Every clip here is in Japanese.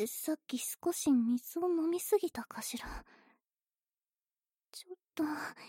さっき少し水を飲みすぎたかしら。ちょっと、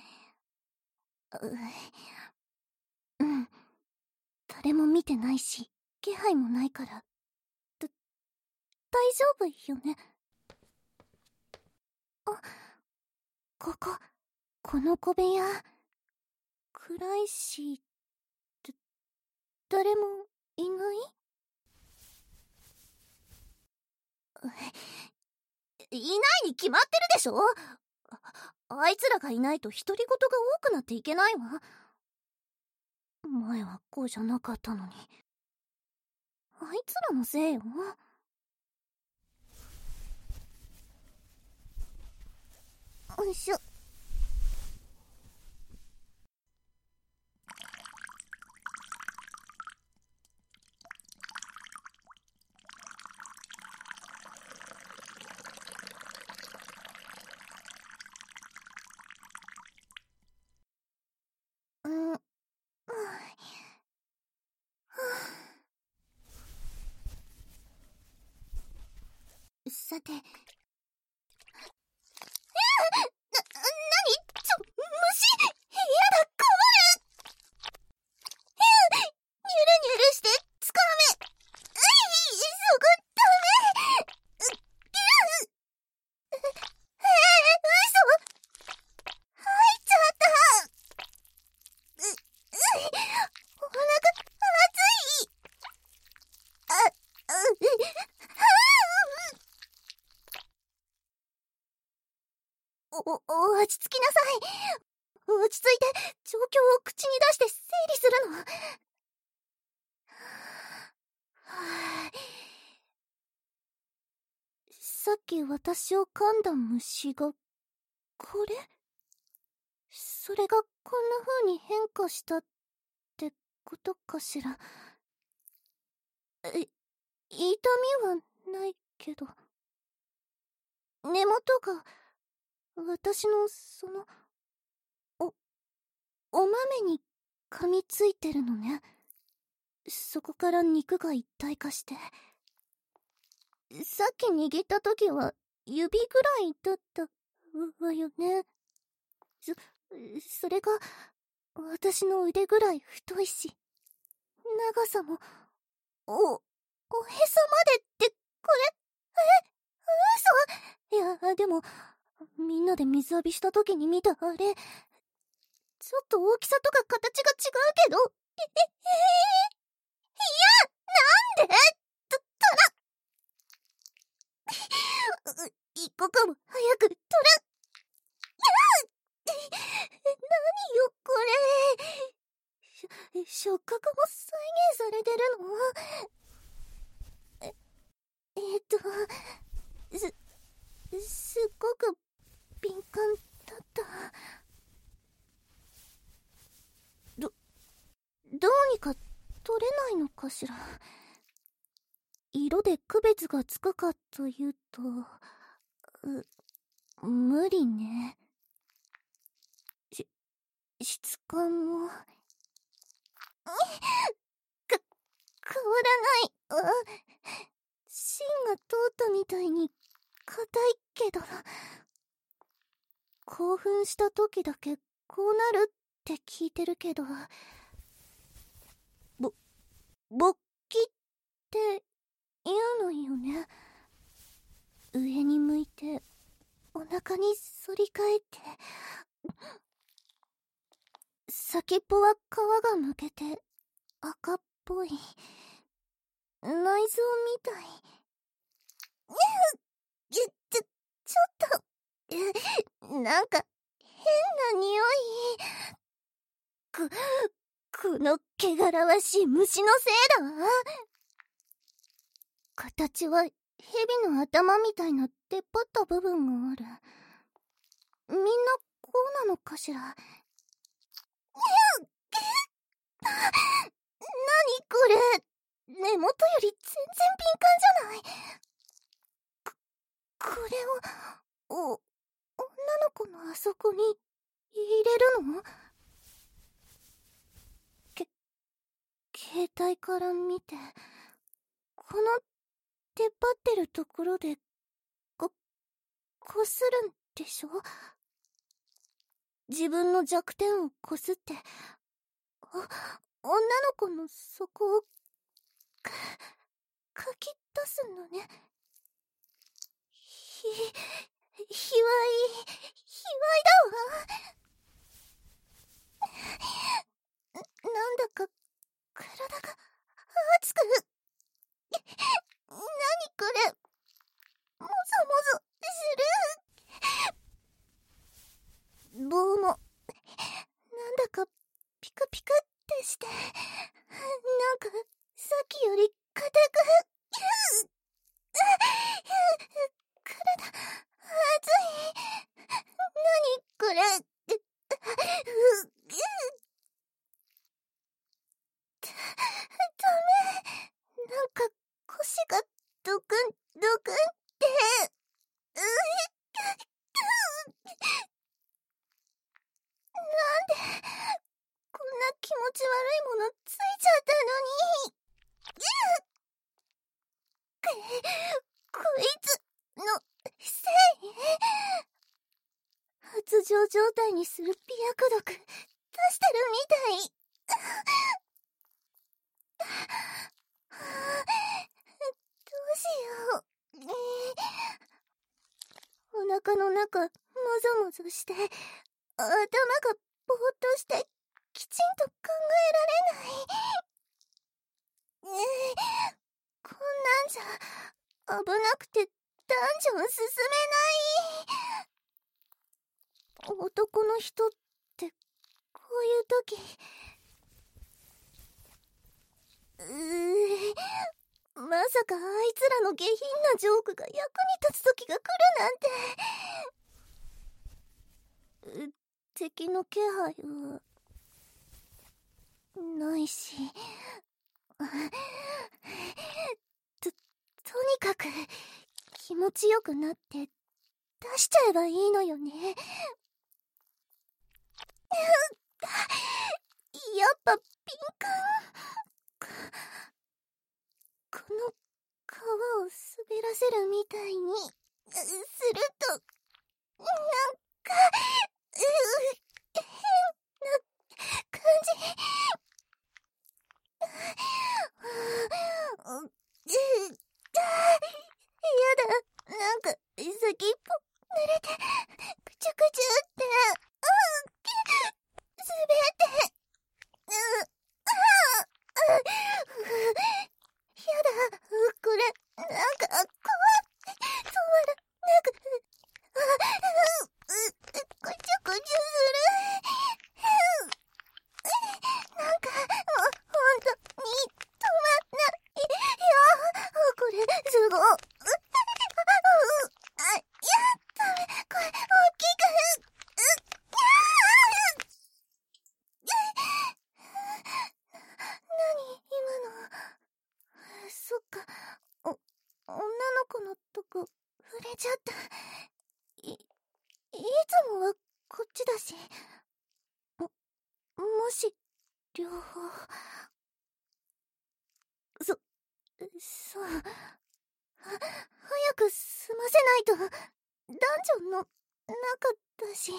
うん。誰も見てないし、気配もないから、大丈夫よね。あ、この小部屋、暗いし、誰もいない？いないに決まってるでしょ。あいつらがいないと独り言が多くなっていけないわ。前はこうじゃなかったのに。あいつらのせいよ。よいしょ。さて、な、虫！やだ、困る！ニュルニュルして、つかめ！そこ、ダメ！嘘！入っちゃった！お腹、熱い！落ち着きなさい。落ち着いて、状況を口に出して整理するの。さっき私を噛んだ虫が、これ？それがこんな風に変化したってことかしら。痛みはないけど。根元が、私のお、お豆に噛みついてるのね。そこから肉が一体化して。さっき握った時は指ぐらいだったわよね。それが私の腕ぐらい太いし、長さも、おへそまでってこれ、嘘？いや、でも、みんなで水浴びした時に見たあれ、ちょっと大きさとか形が違うけど、なんで？一刻も早く取る！何よこれ。触覚も再現されてるの？すっごく敏感だった。どうにか取れないのかしら。色で区別がつくかというと、無理ね。質感も、変わらない。芯が通ったみたいに硬いけど、興奮した時だけこうなるって聞いてるけど、勃起って言うのよね。上に向いてお腹に反り返って、先っぽは皮がむけて赤っぽい内臓みたい。ちょっと、なんか変な匂い。この汚らわしい虫のせいだわ。形は蛇の頭みたいな出っ張った部分がある。みんなこうなのかしら。なにこれ。根元より全然敏感じゃない。これを、女の子のあそこに入れるの？携帯から見て、この出っ張ってるところで、こするんでしょ？自分の弱点をこすって、女の子の底を、かき出すのね。卑猥だわ。なんだか、体が、熱く、なにこれ、もぞもぞする。棒も、なんだか、ピクピクってして、なんか、さっきより硬く、体、熱い。なにこれ、ダメ。なんか腰がドクンドクンって。なんでこんな気持ち悪いものついちゃったのに。こいつのせい？発情状態にする美薬毒出してるみたい。どうしよう。お腹の中もぞもぞして、頭がぼーっとしてきちんと考えられない。こんなんじゃ危なくてダンジョン進めない。男の人ってこういう時、まさかあいつらの下品なジョークが役に立つ時が来るなんて。敵の気配はないし、とにかく気持ちよくなって出しちゃえばいいのよね。やっぱ敏感。この皮を滑らせるみたいにすると、なんか変な感じ。やだ、なんか先っぽ濡れてくちゅくちゅって、滑って、やだ、これなんか怖い。止まらなく、くちゅくちゅする。なんかほんとに止まんないよ。これすごい。ダメ、これ大きく。何今の。そっか、女の子のとこ触れちゃった。いつもはこっちだし。もし両方。そう、早く済ませないとダンジョンの中だし。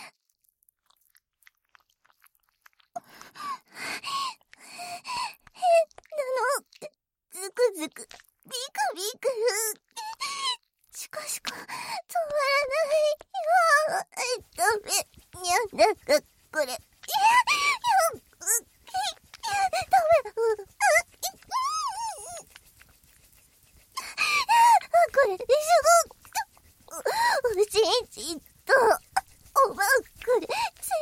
ズクズク、ビクビク。しか止まらないよ。ダメ。なんかこれ。ダメ。これすごい。おちんちんとおばこれ全然違う。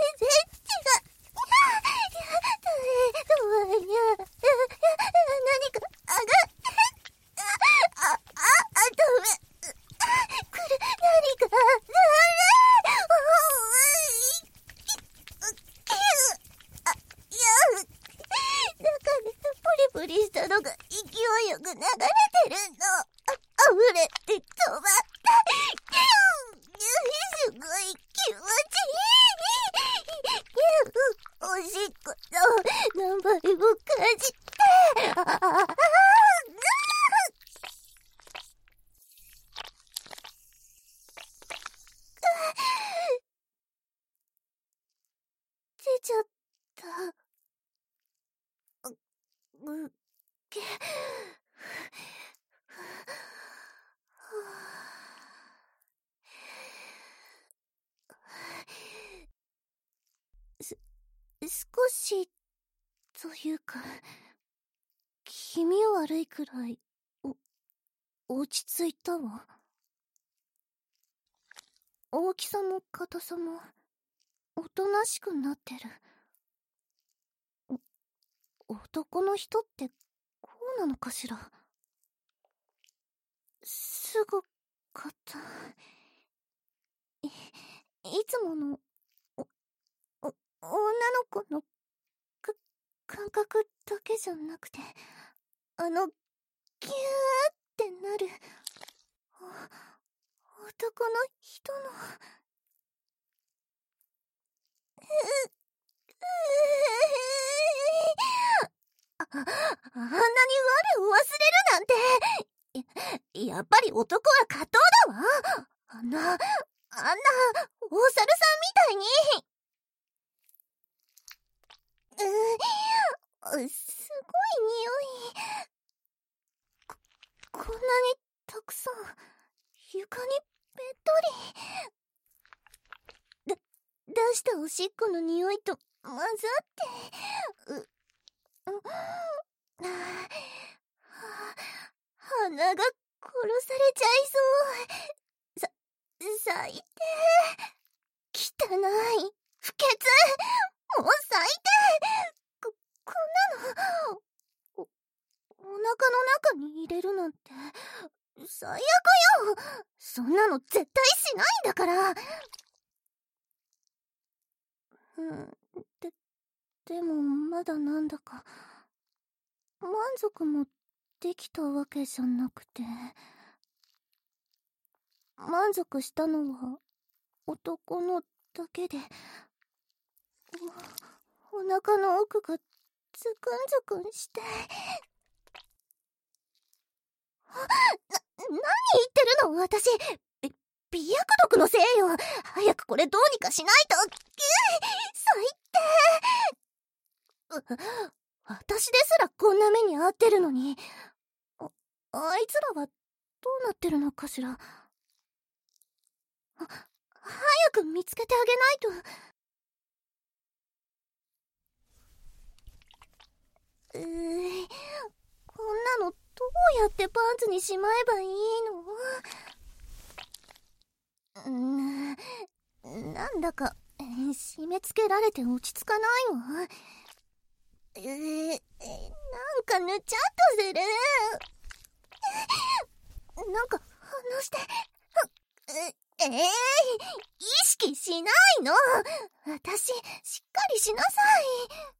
何かダメ。これ何かダメ。中でポリポリしたのが勢いよく流れてるの。溢れて止まった。すごい気持ちいい。おしっこの何倍も感じて。 うけ少しというか気味悪いくらい落ち着いたわ。大きさも硬さもおとなしくなってる。男の人ってこうなのかしら。すごかった。いつもの女の子の感覚だけじゃなくて、ギューってなる男の人のあんなに我を忘れるなんて。やっぱり男は下等だわ。あんなお猿さんみたいに。すごい匂い。こんなにたくさん床にべっとり。出したおしっこの匂いと混ざって。鼻が殺されちゃいそう。最低。汚い。不潔。もう最低。こんなのお腹の中に入れるなんて最悪よ。そんなの絶対しないんだから。でもまだなんだか満足もできたわけじゃなくて、満足したのは男のだけで、お腹の奥がズクンズクンして。何言ってるの私。媚薬毒のせいよ。早くこれどうにかしないと。最低。私ですらこんな目に遭ってるのに、あいつらはどうなってるのかしら。早く見つけてあげないと。こんなのどうやってパンツにしまえばいいの？なんだか締め付けられて落ち着かないわ。なんかぬちゃっとする。なんか反応して。意識しないの。私しっかりしなさい。